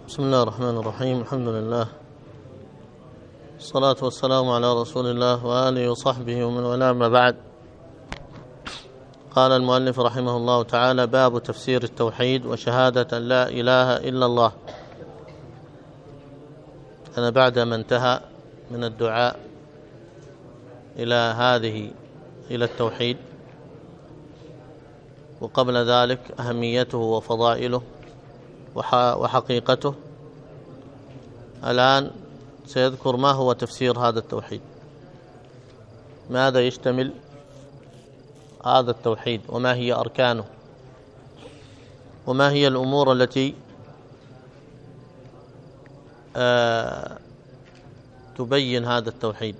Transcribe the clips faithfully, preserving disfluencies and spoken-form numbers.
بسم الله الرحمن الرحيم. الحمد لله، الصلاة والسلام على رسول الله وآله وصحبه ومن والاه، ما بعد. قال المؤلف رحمه الله تعالى: باب تفسير التوحيد وشهادة أن لا إله إلا الله. أنا بعد ما انتهى من الدعاء إلى هذه إلى التوحيد، وقبل ذلك أهميته وفضائله وحقيقته، الآن سيذكر ما هو تفسير هذا التوحيد، ماذا يشتمل هذا التوحيد، وما هي أركانه، وما هي الأمور التي آه تبين هذا التوحيد.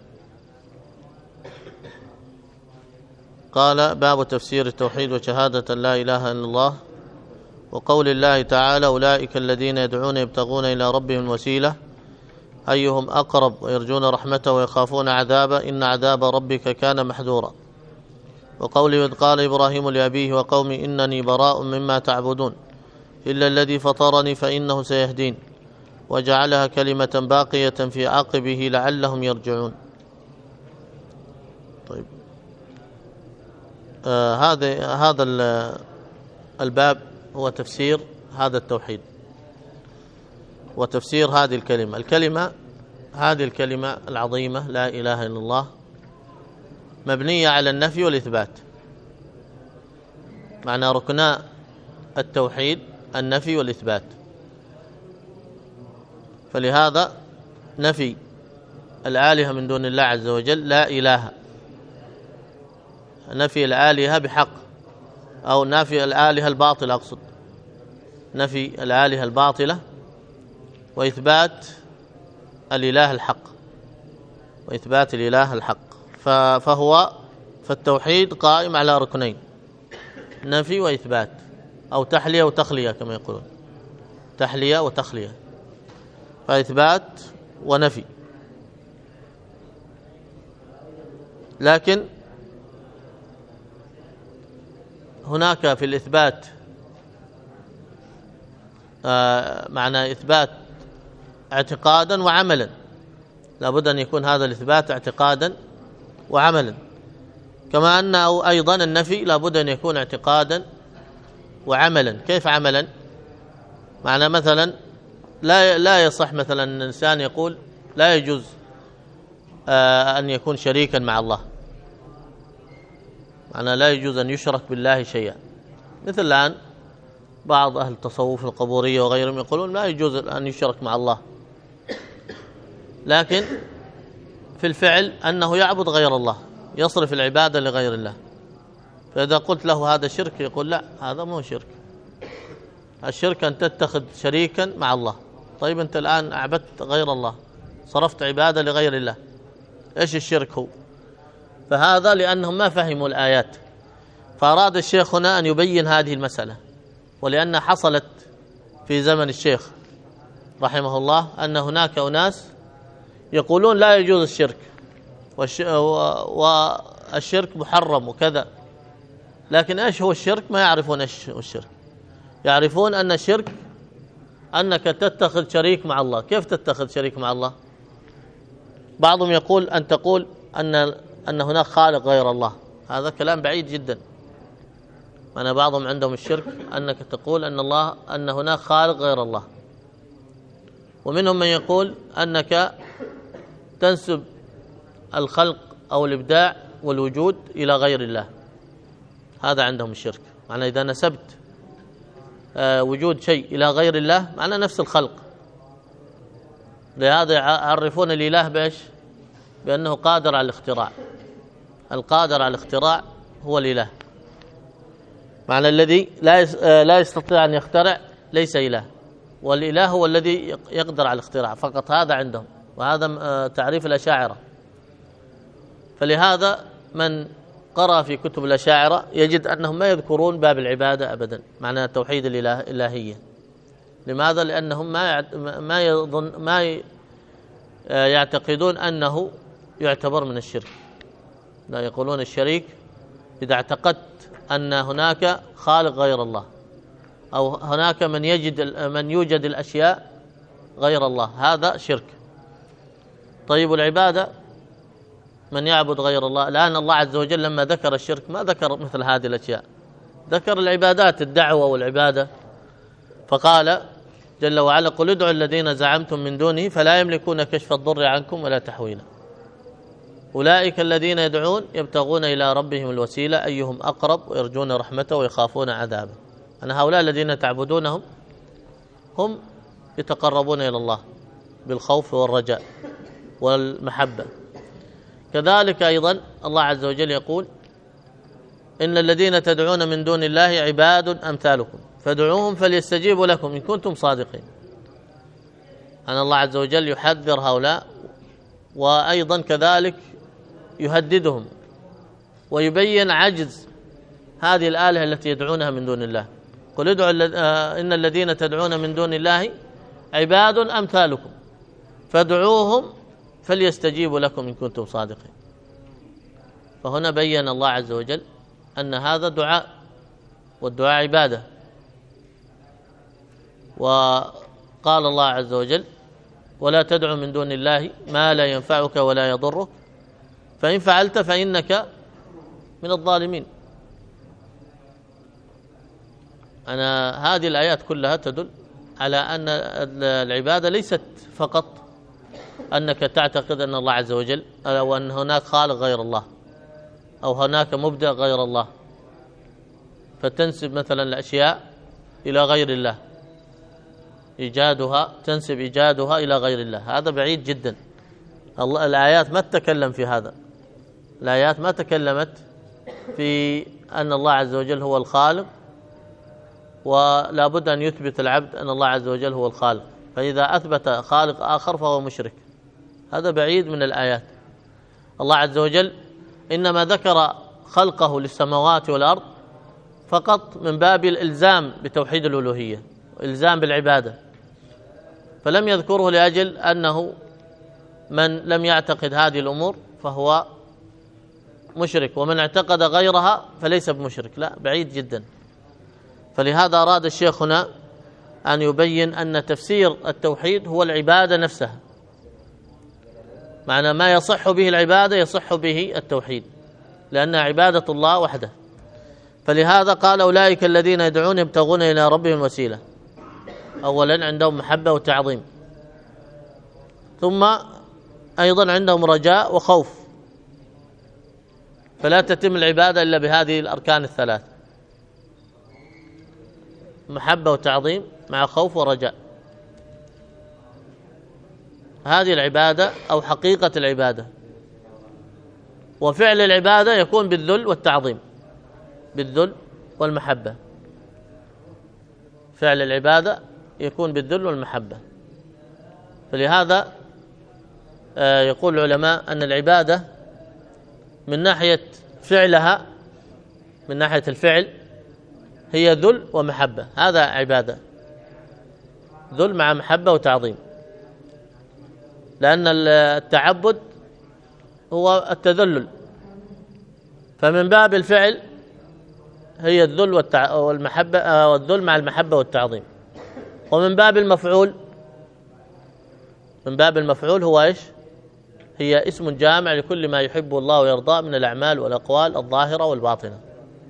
قال: باب تفسير التوحيد وشهادة لا إله إلا الله، وقول الله تعالى: أولئك الذين يدعون يبتغون إلى ربهم الوسيلة أيهم أقرب ويرجون رحمته ويخافون عذابه إن عذاب ربك كان محذورا. وقوله: إذ قال إبراهيم لأبيه وقومي إنني براء مما تعبدون إلا الذي فطرني فإنه سيهدين وجعلها كلمة باقية في عقبه لعلهم يرجعون. طيب، آه هذا هذا الباب هو تفسير هذا التوحيد وتفسير هذه الكلمة الكلمة هذه الكلمة العظيمة لا إله إلا الله، مبنية على النفي والإثبات. معنى ركنا التوحيد النفي والإثبات، فلهذا نفي الآلهة من دون الله عز وجل، لا إله، نفي الآلهة بحق، أو نفي الآلهة الباطلة، أقصد نفي الآلهة الباطلة وإثبات الإله الحق وإثبات الإله الحق. فهو فالتوحيد قائم على ركنين: نفي وإثبات، أو تحلية وتخلية كما يقولون، تحلية وتخلية، فإثبات ونفي. لكن هناك في الإثبات آه معنى إثبات اعتقادا وعملا، لابد أن يكون هذا الإثبات اعتقادا وعملا، كما أن أيضا النفي لابد أن يكون اعتقادا وعملا. كيف عملا؟ معنى مثلا لا لا يصح مثلا أن الإنسان يقول لا يجوز آه أن يكون شريكا مع الله، معنى لا يجوز أن يشرك بالله شيئا. مثل الآن بعض أهل التصوف القبورية وغيرهم يقولون لا يجوز أن يشرك مع الله، لكن في الفعل أنه يعبد غير الله، يصرف العبادة لغير الله. فإذا قلت له هذا شرك، يقول لا، هذا مو شرك، الشرك أن تتخذ شريكا مع الله. طيب أنت الآن أعبدت غير الله، صرفت عبادة لغير الله، إيش الشرك هو؟ فهذا لأنهم ما فهموا الآيات، فأراد الشيخ هنا أن يبين هذه المسألة، ولأن حصلت في زمن الشيخ رحمه الله أن هناك أناس يقولون لا يجوز الشرك والشرك محرم وكذا، لكن إيش هو الشرك؟ ما يعرفون إيش هو الشرك. يعرفون أن الشرك أنك تتخذ شريك مع الله. كيف تتخذ شريك مع الله؟ بعضهم يقول أن تقول أن أن هناك خالق غير الله، هذا كلام بعيد جدا. أنا بعضهم عندهم الشرك أنك تقول أن الله أن هناك خالق غير الله. ومنهم من يقول أنك تنسب الخلق أو الإبداع والوجود إلى غير الله، هذا عندهم الشرك. معنى إذا نسبت وجود شيء إلى غير الله معنى نفس الخلق. لهذا يعرفون الإله بإيش؟ بأنه قادر على الاختراع. القادر على الاختراع هو الإله، معنى الذي لا لا يستطيع أن يخترع ليس إله، والإله هو الذي يقدر على الاختراع فقط. هذا عندهم، وهذا تعريف الأشاعرة. فلهذا من قرأ في كتب الأشاعرة يجد أنهم ما يذكرون باب العبادة أبدا، معنى توحيد الإله الإلهية. لماذا؟ لأنهم ما ما يظن ما يعتقدون أنه يعتبر من الشرك. لا، يقولون الشريك إذا اعتقدت أن هناك خالق غير الله، أو هناك من يجد من يوجد الأشياء غير الله، هذا شرك. طيب العبادة، من يعبد غير الله، الآن الله عز وجل لما ذكر الشرك ما ذكر مثل هذه الأشياء، ذكر العبادات، الدعوة والعبادة، فقال جل وعلا: قل ادعوا الذين زعمتم من دونه فلا يملكون كشف الضر عنكم ولا تحويلا، أولئك الذين يدعون يبتغون إلى ربهم الوسيلة أيهم أقرب ويرجون رحمته ويخافون عذابه. أن هؤلاء الذين تعبدونهم هم يتقربون إلى الله بالخوف والرجاء والمحبة. كذلك أيضا الله عز وجل يقول: إن الذين تدعون من دون الله عباد أمثالكم فادعوهم فليستجيبوا لكم إن كنتم صادقين. أن الله عز وجل يحذر هؤلاء، وأيضا كذلك يهددهم ويبين عجز هذه الآلهة التي يدعونها من دون الله. قل ادعوا إن الذين تدعون من دون الله عباد أمثالكم فادعوهم فليستجيبوا لكم إن كنتم صادقين. فهنا بين الله عز وجل أن هذا دعاء، والدعاء عبادة. وقال الله عز وجل: ولا تدع من دون الله ما لا ينفعك ولا يضرك فإن فعلت فإنك من الظالمين. أنا هذه الآيات كلها تدل على أن العبادة ليست فقط أنك تعتقد أن الله عز وجل أو أن هناك خالق غير الله أو هناك مبدع غير الله، فتنسب مثلا الأشياء إلى غير الله، إيجادها تنسب إيجادها إلى غير الله، هذا بعيد جدا. الله الآيات ما تتكلم في هذا، الآيات ما تكلمت في أن الله عز وجل هو الخالق، ولا بد أن يثبت العبد أن الله عز وجل هو الخالق، فإذا أثبت خالق آخر فهو مشرك، هذا بعيد من الآيات. الله عز وجل إنما ذكر خلقه للسماوات والأرض فقط من باب الإلزام بتوحيد الألوهية والإلزام بالعبادة، فلم يذكره لأجل أنه من لم يعتقد هذه الأمور فهو مشرك، ومن اعتقد غيرها فليس بمشرك، لا، بعيد جدا. فلهذا أراد الشيخ هنا أن يبين أن تفسير التوحيد هو العبادة نفسها، معنى ما يصح به العبادة يصح به التوحيد، لأنها عبادة الله وحده. فلهذا قال: أولئك الذين يدعون يبتغون إلى ربهم الوسيلة، أولا عندهم محبة وتعظيم، ثم أيضا عندهم رجاء وخوف، فلا تتم العبادة إلا بهذه الأركان الثلاث: محبة وتعظيم مع خوف ورجاء. هذه العبادة أو حقيقة العبادة. وفعل العبادة يكون بالذل والتعظيم، بالذل والمحبة. فعل العبادة يكون بالذل والمحبة. فلهذا يقول العلماء أن العبادة من ناحية فعلها، من ناحية الفعل، هي ذل ومحبة، هذا عبادة، ذل مع محبة وتعظيم، لأن التعبد هو التذلل، فمن باب الفعل هي الذل والمحبة والذل مع المحبة والتعظيم. ومن باب المفعول، من باب المفعول هو إيش؟ هي اسم جامع لكل ما يحبه الله ويرضاه من الأعمال والأقوال الظاهرة والباطنة.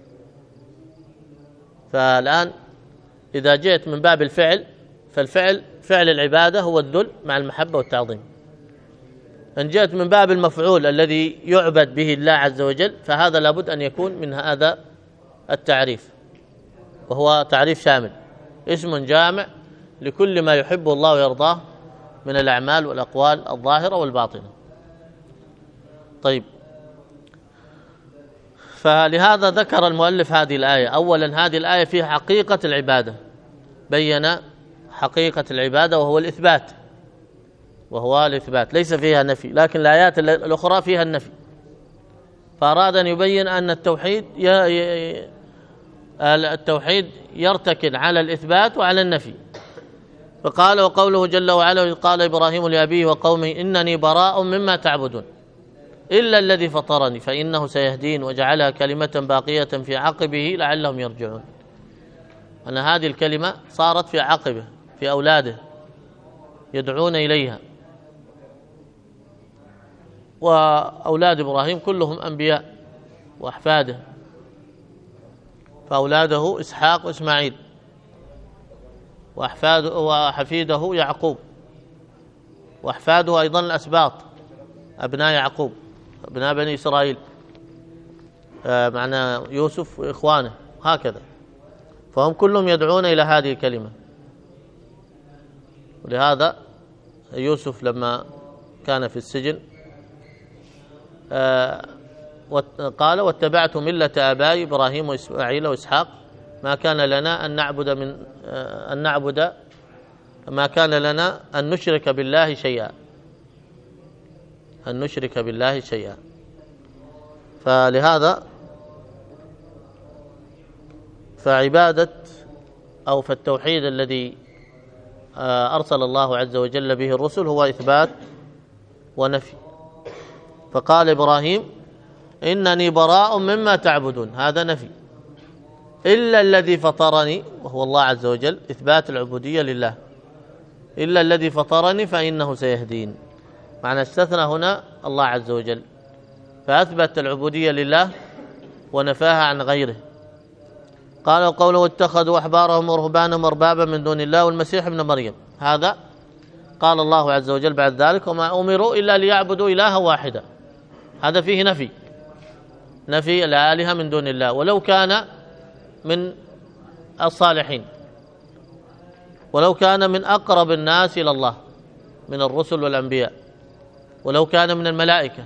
فالآن إذا جئت من باب الفعل، فالفعل فعل العبادة هو الذل مع المحبة والتعظيم. إن جئت من باب المفعول الذي يعبد به الله عز وجل، فهذا لابد أن يكون من هذا التعريف، وهو تعريف شامل، اسم جامع لكل ما يحبه الله ويرضاه من الأعمال والأقوال الظاهرة والباطنة. طيب، فلهذا ذكر المؤلف هذه الآية. أولا هذه الآية فيها حقيقة العبادة، بين حقيقة العبادة وهو الإثبات، وهو الإثبات، ليس فيها نفي، لكن الآيات الأخرى فيها النفي. فأراد أن يبين أن التوحيد التوحيد يرتكن على الإثبات وعلى النفي. فقال: وقوله جل وعلا: قال إبراهيم لأبيه وقومه إنني براء مما تعبدون إلا الذي فطرني فإنه سيهدين وجعلها كلمة باقية في عقبه لعلهم يرجعون. أن هذه الكلمة صارت في عقبه، في أولاده، يدعون إليها. وأولاد إبراهيم كلهم أنبياء وأحفاده، فأولاده إسحاق وإسماعيل، وأحفاده وحفيده يعقوب، وأحفاده أيضا الأسباط أبناء يعقوب أبناء بني إسرائيل، آه معنى يوسف وإخوانه هكذا، فهم كلهم يدعون إلى هذه الكلمة. ولهذا يوسف لما كان في السجن آه قال واتبعت ملة آبائي إبراهيم وإسماعيل وإسحاق ما كان لنا أن نعبد من آه أن نعبد ما كان لنا أن نشرك بالله شيئا أن نشرك بالله شيئا. فلهذا فعبادة أو فالتوحيد الذي أرسل الله عز وجل به الرسل هو إثبات ونفي. فقال إبراهيم إنني براء مما تعبدون، هذا نفي، إلا الذي فطرني وهو الله عز وجل، إثبات العبودية لله، إلا الذي فطرني فإنه سيهدين، معنى استثنى هنا الله عز وجل، فأثبت العبودية لله ونفاها عن غيره. قال وقوله اتخذوا أحبارهم ورهبانهم أربابا من دون الله والمسيح ابن مريم، هذا قال الله عز وجل بعد ذلك وما أمروا إلا ليعبدوا إلها واحدا، هذا فيه نفي، نفي الآلهة من دون الله ولو كان من الصالحين، ولو كان من أقرب الناس إلى الله من الرسل والأنبياء، ولو كان من الملائكة.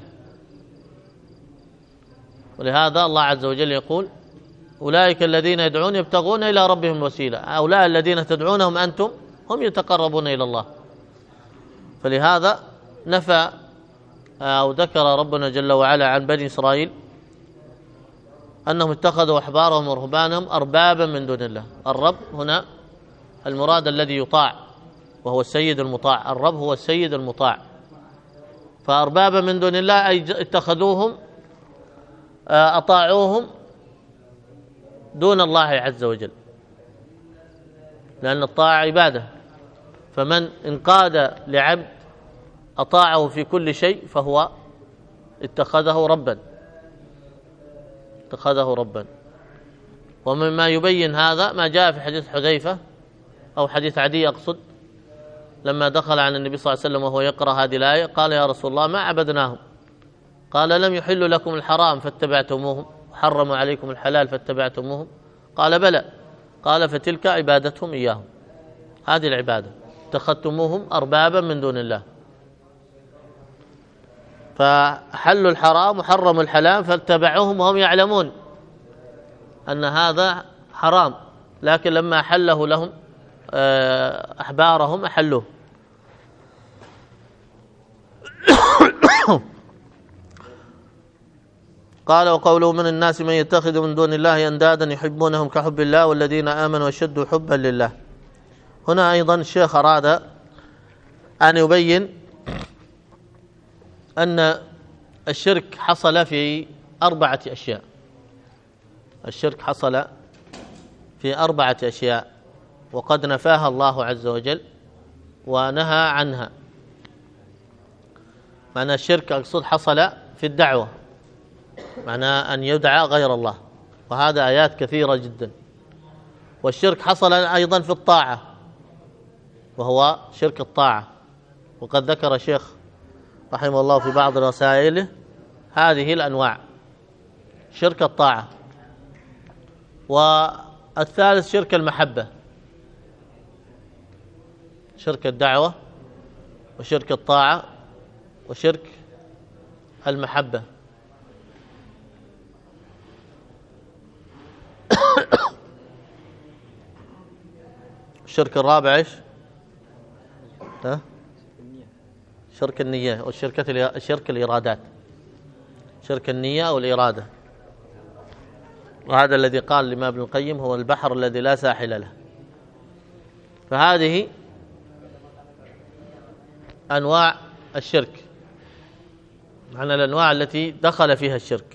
ولهذا الله عز وجل يقول أولئك الذين يدعون يبتغون إلى ربهم الوسيلة، هؤلاء الذين تدعونهم أنتم هم يتقربون إلى الله. فلهذا نفى أو ذكر ربنا جل وعلا عن بني إسرائيل أنهم اتخذوا أحبارهم ورهبانهم أربابا من دون الله. الرب هنا المراد الذي يطاع وهو السيد المطاع، الرب هو السيد المطاع، فأربابا من دون الله أي اتخذوهم أطاعوهم دون الله عز وجل، لأن الطاعة عبادة، فمن انقاد لعبد أطاعه في كل شيء فهو اتخذه ربا اتخذه ربا. ومما يبين هذا ما جاء في حديث حذيفة أو حديث عدي أقصد، لما دخل على النبي صلى الله عليه وسلم وهو يقرأ هذه الآية قال يا رسول الله ما عبدناهم، قال لم يحل لكم الحرام فاتبعتموهم، حرموا عليكم الحلال فاتبعتموهم، قال بلى، قال فتلك عبادتهم إياهم، هذه العبادة، اتخذتموهم أربابا من دون الله، فحلوا الحرام وحرموا الحلال فاتبعوهم وهم يعلمون أن هذا حرام، لكن لما أحله لهم أحبارهم أحلوه. قال وقوله من الناس من يتخذ من دون الله أندادا يحبونهم كحب الله والذين آمنوا أشد حبا لله. هنا أيضا الشيخ أراد أن يبين أن الشرك حصل في أربعة أشياء، الشرك حصل في أربعة أشياء وقد نفاها الله عز وجل ونهى عنها. معنى الشرك أقصد حصل في الدعوة، معنى أن يدعى غير الله، وهذا آيات كثيرة جدا. والشرك حصل أيضا في الطاعة وهو شرك الطاعة، وقد ذكر الشيخ رحمه الله في بعض رسائله هذه الأنواع، شرك الطاعة. والثالث شرك المحبة، شرك الدعوة وشرك الطاعة وشرك المحبة. الشرك الرابع ايش؟ ها؟ شرك النية والشركة شرك الإرادات، شرك النية أو الإرادة، وهذا الذي قال لما ابن القيم هو البحر الذي لا ساحل له. فهذه أنواع الشرك، معنى الأنواع التي دخل فيها الشرك.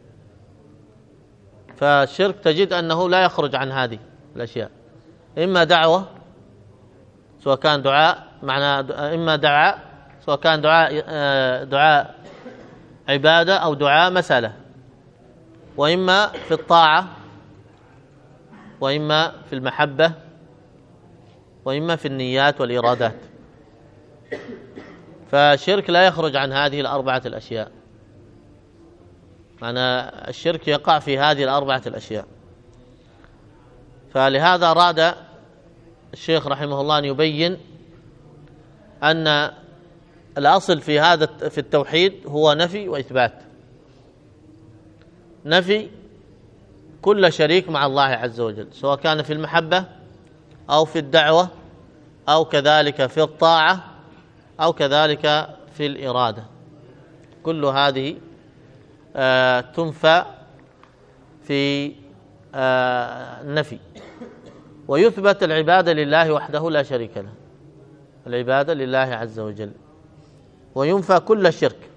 فالشرك تجد أنه لا يخرج عن هذه الأشياء، إما دعوة سواء كان دعاء معنى إما دعاء، سواء كان دعاء دعاء عبادة أو دعاء مسألة، وإما في الطاعة، وإما في المحبة، وإما في النيات والإرادات. فالشرك لا يخرج عن هذه الأربعة الأشياء، معنى الشرك يقع في هذه الأربعة الأشياء. فلهذا أراد الشيخ رحمه الله أن يبين أن الأصل في هذا في التوحيد هو نفي وإثبات. نفي كل شريك مع الله عز وجل، سواء كان في المحبة أو في الدعوة أو كذلك في الطاعة أو كذلك في الإرادة، كل هذه آه تنفى في آه النفي. ويثبت العبادة لله وحده لا شريك له، العبادة لله عز وجل، وينفى كل شرك.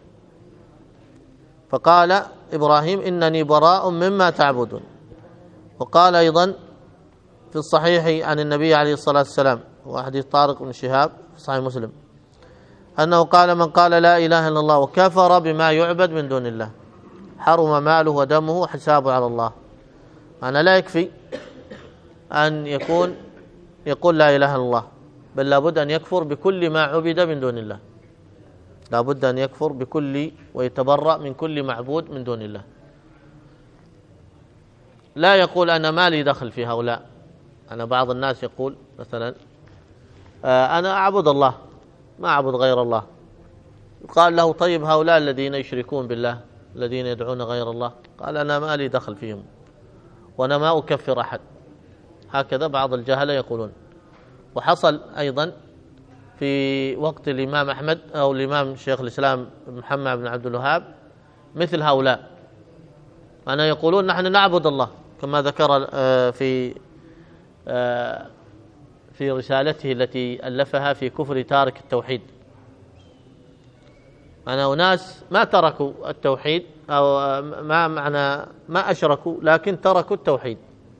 فقال إبراهيم إنني براء مما تعبدون. وقال أيضا في الصحيح عن النبي عليه الصلاة والسلام، وحديث طارق بن شهاب في صحيح مسلم، أنه قال من قال لا إله إلا الله وكفر بما يعبد من دون الله حرم ماله ودمه وحسابه على الله. معنى لا يكفي أن يكون يقول لا إله إلا الله، بل لابد أن يكفر بكل ما عبد من دون الله، لابد أن يكفر بكل ويتبرأ من كل معبود من دون الله. لا يقول أنا ما لي دخل في هؤلاء. أنا بعض الناس يقول مثلا آه أنا أعبد الله ما أعبد غير الله. قال له طيب هؤلاء الذين يشركون بالله الذين يدعون غير الله، قال أنا ما لي دخل فيهم وأنا ما أكفر أحد. هكذا بعض الجهلة يقولون. وحصل أيضا في وقت الإمام أحمد أو الإمام شيخ الإسلام محمد بن عبد الوهاب مثل هؤلاء، أنا يقولون نحن نعبد الله، كما ذكر في في رسالته التي ألفها في كفر تارك التوحيد. أنا أناس ما تركوا التوحيد أو ما معنى ما أشركوا، لكن تركوا التوحيد،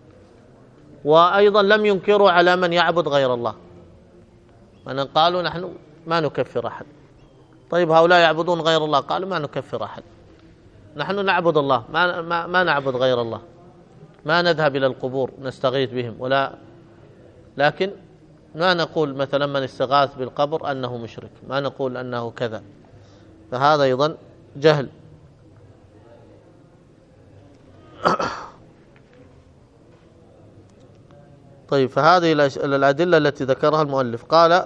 وأيضا لم ينكروا على من يعبد غير الله. أنا قالوا نحن ما نكفر أحد. طيب هؤلاء يعبدون غير الله، قالوا ما نكفر أحد، نحن نعبد الله ما, ما, ما نعبد غير الله، ما نذهب إلى القبور نستغيث بهم، ولا لكن ما نقول مثلا من استغاث بالقبر أنه مشرك، ما نقول أنه كذا. فهذا أيضا جهل. طيب فهذه الأدلة التي ذكرها المؤلف. قال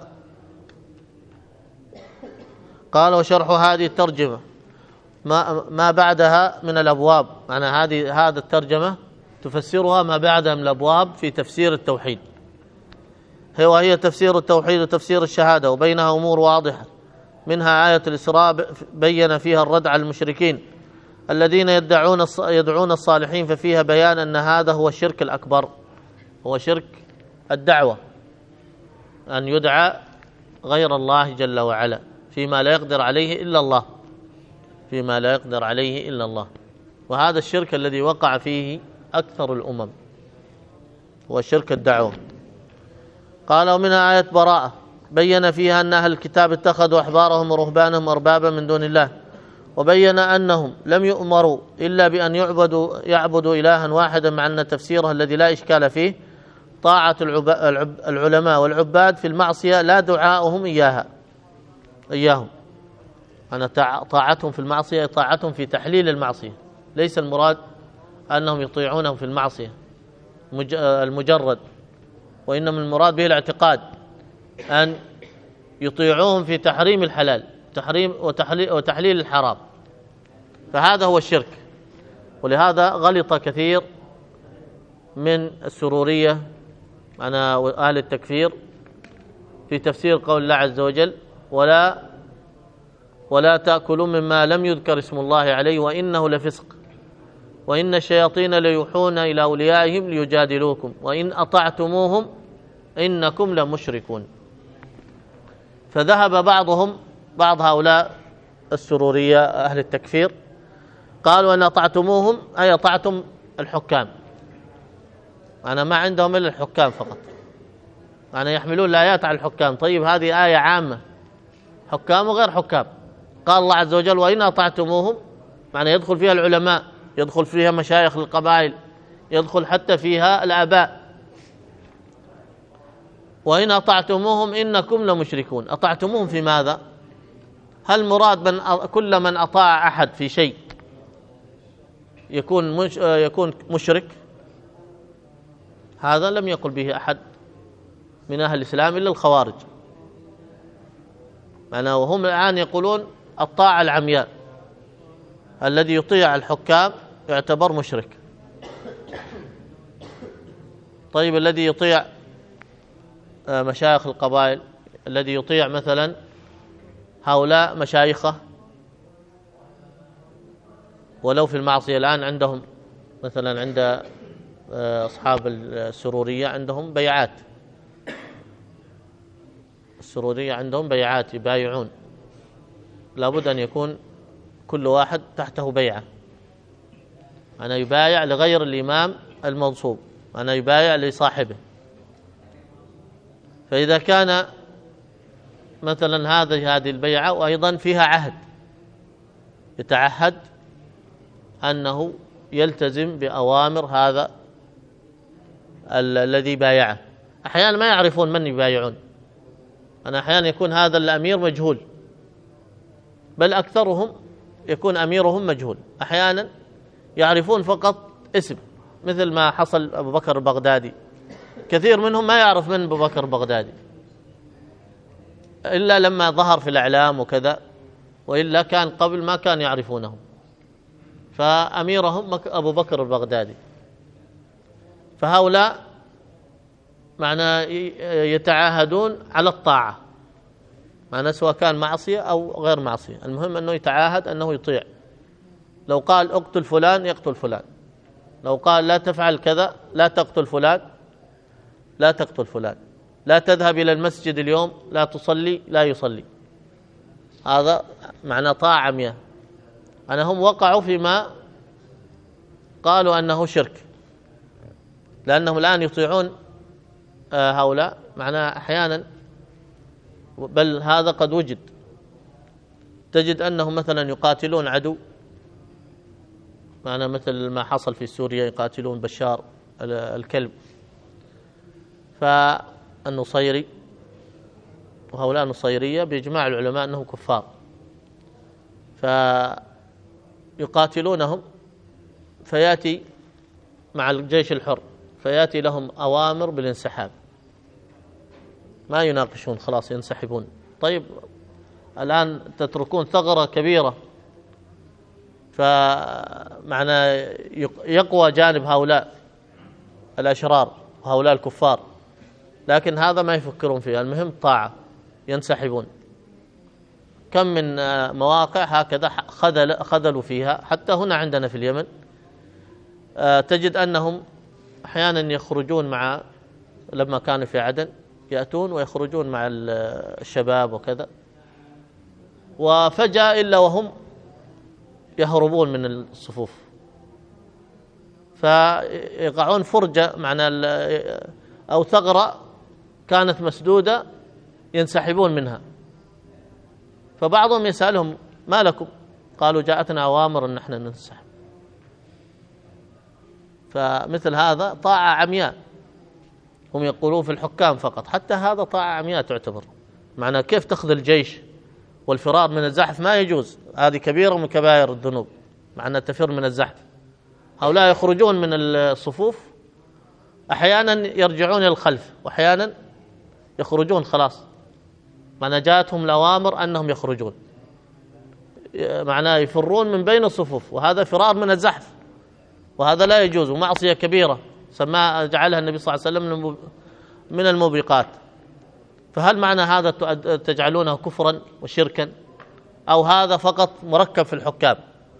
قال وشرح هذه الترجمة ما ما بعدها من الأبواب، معنى هذه هذا الترجمة تفسرها ما بعدها من الأبواب في تفسير التوحيد، هي وهي تفسير التوحيد وتفسير الشهادة، وبينها أمور واضحة، منها آية الإسراء بين فيها الرد على المشركين الذين يدعون يدعون الصالحين، ففيها بيان أن هذا هو الشرك الأكبر، هو شرك الدعوة، أن يدعى غير الله جل وعلا فيما لا يقدر عليه إلا الله، فيما لا يقدر عليه إلا الله. وهذا الشرك الذي وقع فيه أكثر الأمم هو شرك الدعوة. قال ومنها آية براءة بين فيها أن أهل الكتاب اتخذوا أحبارهم ورهبانهم أربابا من دون الله، وبين أنهم لم يؤمروا إلا بأن يعبدوا يعبدوا إلها واحدا، مع أن تفسيرها الذي لا إشكال فيه طاعة العلماء والعباد في المعصية لا دعاؤهم إياها إياهم. أنا طاعتهم في المعصية طاعتهم في تحليل المعصية، ليس المراد أنهم يطيعونهم في المعصية المجرد، وإنما المراد به الاعتقاد أن يطيعوهم في تحريم الحلال تحريم وتحليل, وتحليل الحرام. فهذا هو الشرك. ولهذا غلط كثير من السرورية أنا أهل التكفير في تفسير قول الله عز وجل ولا ولا تأكلوا مما لم يذكر اسم الله عليه وإنه لفسق وإن الشياطين ليوحون إلى أوليائهم ليجادلوكم وإن أطعتموهم إنكم لمشركون. فذهب بعضهم بعض هؤلاء السرورية أهل التكفير قالوا أن أطعتموهم أي أطعتم الحكام، أنا ما عندهم إلا الحكام فقط، يعني يحملون الآيات على الحكام. طيب هذه آية عامة، حكام وغير حكام. قال الله عز وجل وإن أطعتموهم، معنى يدخل فيها العلماء، يدخل فيها مشايخ القبائل، يدخل حتى فيها الآباء. وإن أطعتموهم إنكم لمشركون. أطعتموهم في ماذا؟ هل مراد من كل من أطاع أحد في شيء يكون مش يكون مشرك؟ هذا لم يقل به أحد من أهل الإسلام إلا الخوارج. معناه وهم الآن يقولون الطاعة العمياء، الذي يطيع الحكام يعتبر مشرك. طيب الذي يطيع مشايخ القبائل، الذي يطيع مثلا هؤلاء مشايخه ولو في المعصية. الآن عندهم مثلا عند أصحاب السرورية عندهم بيعات، السرورية عندهم بيعات يبايعون، لابد أن يكون كل واحد تحته بيعة. أنا يبايع لغير الإمام المنصوب، أنا يبايع لصاحبه. فإذا كان مثلا هذه هذه البيعة وأيضا فيها عهد، يتعهد أنه يلتزم بأوامر هذا الذي بايعه. أحيانا ما يعرفون من يبايعون، أنا أحيانا يكون هذا الأمير مجهول، بل أكثرهم يكون أميرهم مجهول. أحيانا يعرفون فقط اسم، مثل ما حصل أبو بكر البغدادي، كثير منهم ما يعرف من أبو بكر البغدادي إلا لما ظهر في الإعلام وكذا، وإلا كان قبل ما كان يعرفونه. فأميرهم أبو بكر البغدادي. فهؤلاء معنى يتعاهدون على الطاعة، معنى سواء كان معصية أو غير معصية، المهم أنه يتعاهد أنه يطيع. لو قال اقتل فلان يقتل فلان، لو قال لا تفعل كذا، لا تقتل فلان لا تقتل فلان، لا تذهب إلى المسجد اليوم، لا تصلي لا يصلي. هذا معنى طاعة عمياء. أنا هم وقعوا فيما قالوا أنه شرك، لأنهم الآن يطيعون هؤلاء. معناه أحيانا بل هذا قد وجد، تجد أنهم مثلا يقاتلون عدو، معنى مثل ما حصل في سوريا يقاتلون بشار الكلب فالنصيري، وهؤلاء النصيرية بإجماع العلماء أنهم كفار، فيقاتلونهم فيأتي مع الجيش الحر، فيأتي لهم أوامر بالانسحاب، ما يناقشون، خلاص ينسحبون. طيب الآن تتركون ثغرة كبيرة، فمعنى يقوى جانب هؤلاء الأشرار وهؤلاء الكفار، لكن هذا ما يفكرون فيه، المهم طاعة، ينسحبون. كم من مواقع هكذا خذل خذلوا فيها، حتى هنا عندنا في اليمن تجد أنهم أحيانا يخرجون مع، لما كانوا في عدن يأتون ويخرجون مع الشباب وكذا، وفجأة إلا وهم يهربون من الصفوف، فيقعون فرجة معنى أو ثغرة كانت مسدودة ينسحبون منها. فبعضهم يسألهم ما لكم؟ قالوا جاءتنا أوامر أن نحن ننسحب. فمثل هذا طاعة عمياء، هم يقولون في الحكام فقط، حتى هذا طاعة عمياء تعتبر. معنى كيف تأخذ الجيش والفرار من الزحف؟ ما يجوز، هذه كبيرة من كبائر الذنوب، معنى تفر من الزحف. هؤلاء يخرجون من الصفوف، أحيانا يرجعون إلى الخلف، وأحيانا يخرجون خلاص، معنى جاءتهم الأوامر أنهم يخرجون، معناه يفرون من بين الصفوف، وهذا فرار من الزحف، وهذا لا يجوز، ومعصية كبيرة سماها جعلها النبي صلى الله عليه وسلم من الموبقات. فهل معنى هذا تجعلونه كفرا وشركا، أو هذا فقط مركب في الحكام؟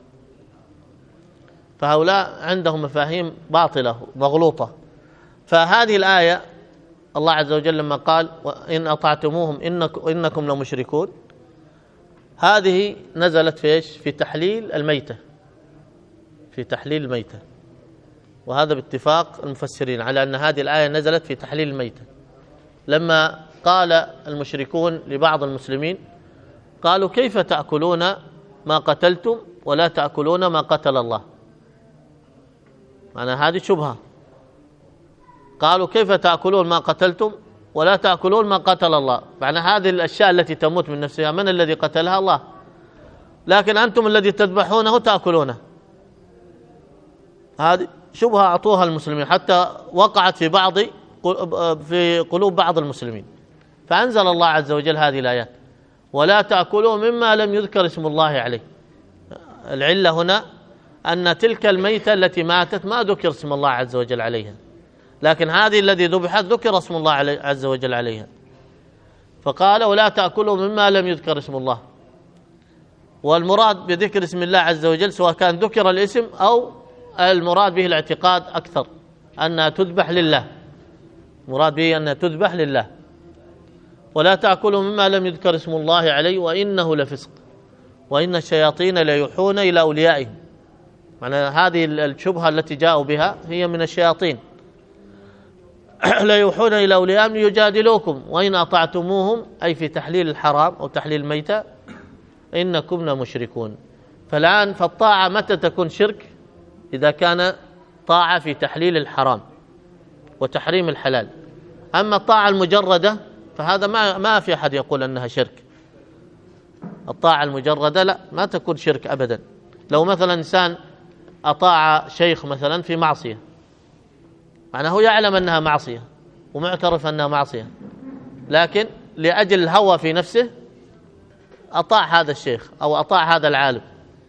فهؤلاء عندهم مفاهيم باطلة مغلوطة. فهذه الآية الله عز وجل لما قال وإن أطعتموهم إنكم لمشركون، هذه نزلت في إيش؟ في تحليل الميتة، في تحليل الميتة، وهذا باتفاق المفسرين على أن هذه الآية نزلت في تحليل الميتة. لما قال المشركون لبعض المسلمين قالوا كيف تأكلون ما قتلتم ولا تأكلون ما قتل الله؟ معنى هذه شبهة. قالوا كيف تأكلون ما قتلتم ولا تأكلون ما قتل الله؟ معنى هذه الأشياء التي تموت من نفسها من الذي قتلها؟ الله، لكن أنتم الذي تذبحونه تأكلونه. هذه شبهة أعطوها المسلمين حتى وقعت في بعض في قلوب بعض المسلمين، فأنزل الله عز وجل هذه الآيات: ولا تأكلوا مما لم يذكر اسم الله عليه. العلة هنا أن تلك الميتة التي ماتت ما ذكر اسم الله عز وجل عليها، لكن هذه الذي ذبحت ذكر اسم الله عز وجل عليها، فقال: ولا تأكلوا مما لم يذكر اسم الله. والمراد بذكر اسم الله عز وجل سواء كان ذكر الاسم أو المراد به الاعتقاد أكثر، أنها تذبح لله، مراد به أنها تذبح لله. ولا تأكلوا مما لم يذكر اسم الله عليه وإنه لفسق وإن الشياطين ليوحون إلى أوليائهم. معنى هذه الشبهة التي جاءوا بها هي من الشياطين. ليوحون إلى أوليائهم ليجادلوكم وإن أطعتموهم، أي في تحليل الحرام أو تحليل الميتة، إنكم لمشركون. فالآن فالطاعة متى تكون شرك؟ إذا كان طاعة في تحليل الحرام وتحريم الحلال. أما الطاعة المجردة فهذا ما ما في أحد يقول أنها شرك. الطاعة المجردة لا، ما تكون شرك أبدا. لو مثلا إنسان أطاع شيخ مثلا في معصية، معناه هو يعلم أنها معصية ومعترف أنها معصية، لكن لأجل الهوى في نفسه أطاع هذا الشيخ أو أطاع هذا العالم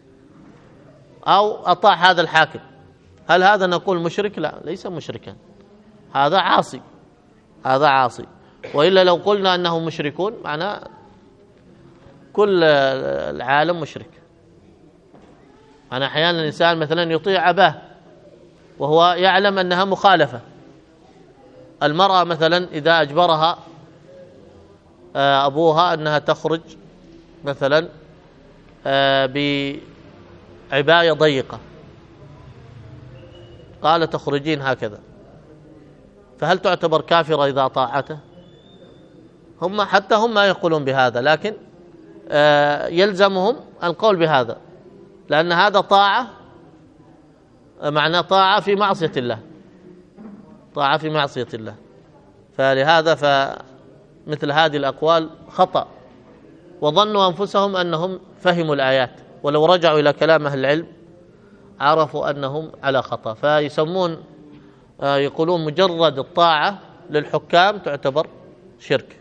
أو أطاع هذا الحاكم. هل هذا نقول مشرك؟ لا، ليس مشركا، هذا عاصي، هذا عاصي. وإلا لو قلنا أنهم مشركون معناه كل العالم مشرك. أنا أحيانا الإنسان مثلا يطيع أباه وهو يعلم أنها مخالفة. المرأة مثلا إذا أجبرها أبوها أنها تخرج مثلا بعباية ضيقة، قال تخرجين هكذا، فهل تعتبر كافرة إذا أطاعته؟ هم حتى هم ما يقولون بهذا، لكن يلزمهم القول بهذا، لأن هذا طاعة، معنى طاعة في معصية الله، طاعة في معصية الله. فلهذا فمثل هذه الأقوال خطأ، وظنوا أنفسهم أنهم فهموا الآيات، ولو رجعوا إلى كلام أهل العلم عرفوا أنهم على خطأ. فيسمون يقولون مجرد الطاعة للحكام تعتبر شرك.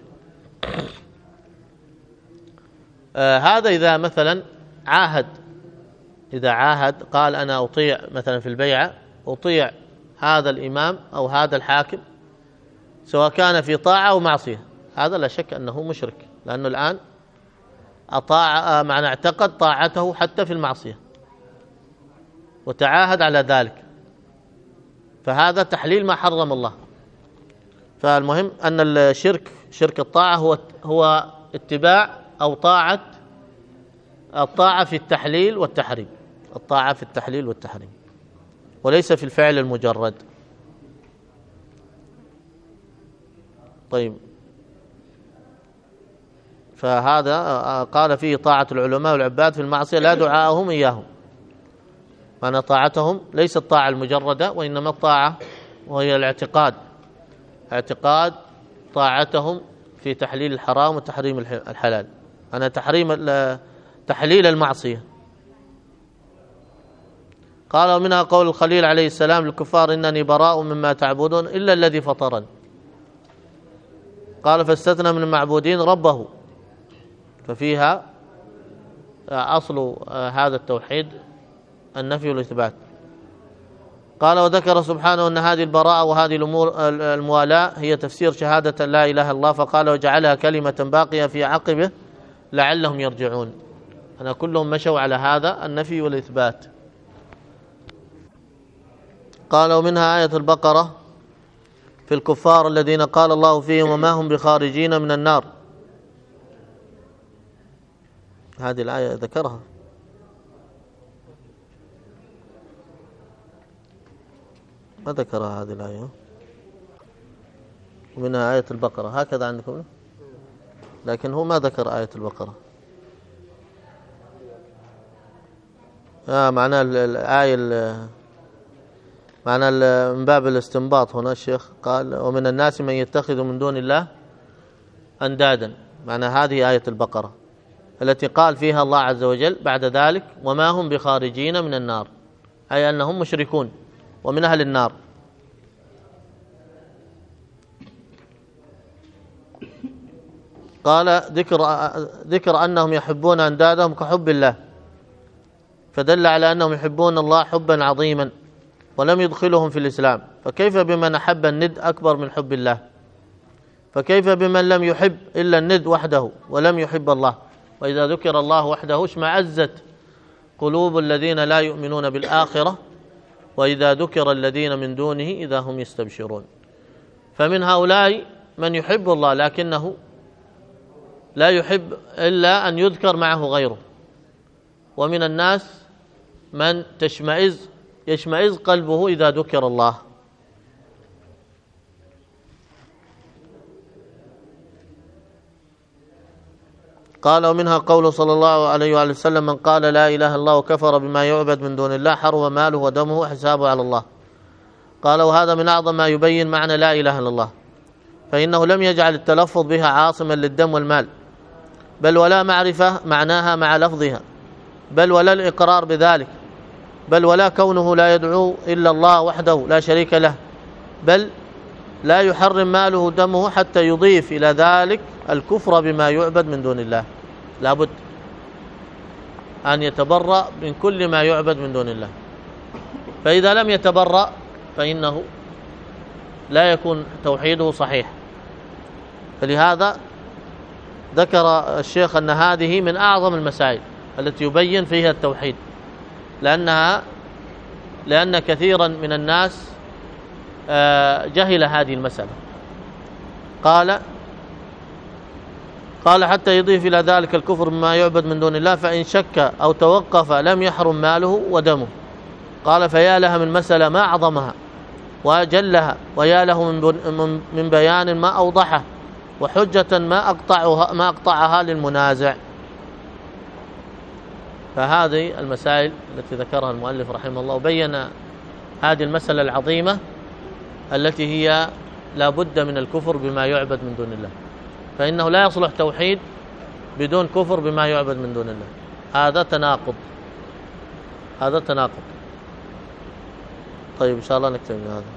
هذا إذا مثلا عاهد، إذا عاهد قال أنا أطيع مثلا في البيعة، أطيع هذا الإمام أو هذا الحاكم سواء كان في طاعة أو معصية، هذا لا شك أنه مشرك، لأنه الآن أطاع، معنى اعتقد طاعته حتى في المعصية وتعاهد على ذلك، فهذا تحليل ما حرم الله. فالمهم أن الشرك، شرك الطاعة هو هو اتباع أو طاعة، الطاعة في التحليل والتحريم، الطاعة في التحليل والتحريم، وليس في الفعل المجرد. طيب، فهذا قال فيه طاعة العلماء والعباد في المعصية لا دعاءهم إياهم، معنى طاعتهم ليست الطاعة المجردة، وإنما الطاعة وهي الاعتقاد، اعتقاد طاعتهم في تحليل الحرام وتحريم الحلال، أنا تحريم تحليل المعصية. قال ومنها قول الخليل عليه السلام للكفار إنني براء مما تعبدون إلا الذي فطرني، قال فاستثنى من المعبودين ربه، ففيها أصل هذا التوحيد النفي والإثبات. قال وذكر سبحانه أن هذه البراءة وهذه الأمور الموالاة هي تفسير شهادة لا إله إلا الله، فقال وجعلها كلمة باقية في عقبه لعلهم يرجعون. أنا كلهم مشوا على هذا النفي والإثبات. قال ومنها آية البقرة في الكفار الذين قال الله فيهم وما هم بخارجين من النار، هذه الآية ذكرها. ما ذكرها هذه الآية؟ ومنها آية البقرة، هكذا عندكم، لكن هو ما ذكر آية البقرة. آه معناه الآية معناه من باب الاستنباط هنا الشيخ قال ومن الناس من يتخذ من دون الله أندادا، معنى هذه آية البقرة التي قال فيها الله عز وجل بعد ذلك وما هم بخارجين من النار، أي أنهم مشركون ومن أهل النار. قال ذكر ذكر أنهم يحبون أندادهم كحب الله، فدل على أنهم يحبون الله حبا عظيما ولم يدخلهم في الإسلام، فكيف بمن أحب الند أكبر من حب الله؟ فكيف بمن لم يحب إلا الند وحده ولم يحب الله؟ وإذا ذكر الله وحده اشمأزت قلوب الذين لا يؤمنون بالآخرة وإذا ذكر الذين من دونه إذا هم يستبشرون. فمن هؤلاء من يحب الله لكنه لا يحب إلا أن يذكر معه غيره، ومن الناس من تشمئز يشمئز قلبه إذا ذكر الله. قال ومنها قوله صلى الله عليه وآله وسلم من قال لا إله إلا الله وكفر بما يعبد من دون الله حرم ماله ودمه وحسابه على الله. قال وهذا من أعظم ما يبين معنى لا إله إلا الله، فإنه لم يجعل التلفظ بها عاصما للدم والمال، بل ولا معرفة معناها مع لفظها، بل ولا الإقرار بذلك، بل ولا كونه لا يدعو إلا الله وحده لا شريك له، بل لا يحرم ماله ودمه حتى يضيف إلى ذلك الكفر بما يعبد من دون الله. لابد أن يتبرأ من كل ما يعبد من دون الله، فإذا لم يتبرأ فإنه لا يكون توحيده صحيح. فلهذا ذكر الشيخ أن هذه من أعظم المسائل التي يبين فيها التوحيد، لأنها لأن كثيرا من الناس جهل هذه المسألة. قال قال حتى يضيف إلى ذلك الكفر بما يعبد من دون الله، فإن شك أو توقف لم يحرم ماله ودمه. قال فيا لها من مسألة ما أعظمها وأجلها، ويا له من من بيان ما أوضحه، وحجة ما أقطعها ما أقطعها للمنازع. فهذه المسائل التي ذكرها المؤلف رحمه الله بين هذه المسألة العظيمة التي هي لا بد من الكفر بما يعبد من دون الله، فإنه لا يصلح توحيد بدون كفر بما يعبد من دون الله. هذا تناقض، هذا تناقض. طيب إن شاء الله نكتفي بهذا.